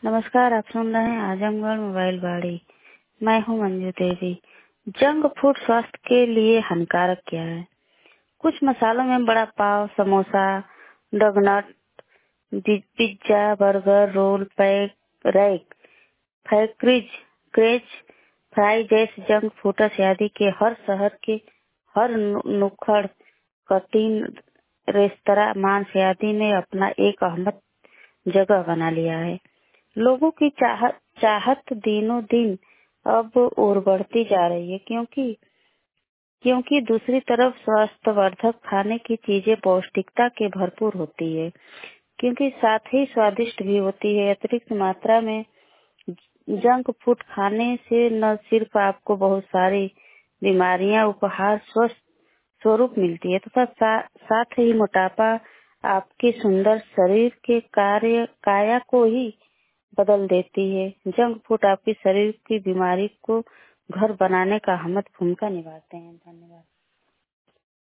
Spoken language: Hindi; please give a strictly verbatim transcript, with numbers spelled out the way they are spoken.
नमस्कार, आप सुन रहे हैं आजमगढ़ मोबाइल बाड़ी। मैं हूं मंजू देवी। जंक फूड स्वास्थ्य के लिए हानिकारक क्या है? कुछ मसालों में vada pav, samosa, donut, pizza, burger, roll, pack, rack, factories, creche, fry जैसे जंक फूड्स आदि के हर शहर के हर नु- नुक्कड़, कटीन, रेस्तरां, मांस आदि ने अपना एक अहम जगह बना लिया है। लोगों की चाहत चाहत दिनों दिन अब और बढ़ती जा रही है, क्योंकि क्योंकि दूसरी तरफ स्वास्थ्यवर्धक खाने की चीजें पौष्टिकता के भरपूर होती है, क्योंकि साथ ही स्वादिष्ट भी होती है। अतिरिक्त मात्रा में जंक फूड खाने से न सिर्फ आपको बहुत सारी बीमारियां उपहार स्वस्थ स्वरूप मिलती है, तथा सा, साथ ही मोटापा आपके सुंदर शरीर के कार्य काया को ही बदल देती है। जंक फूड आपके शरीर की बीमारी को घर बनाने का अहम भूमिका निभाते हैं। धन्यवाद।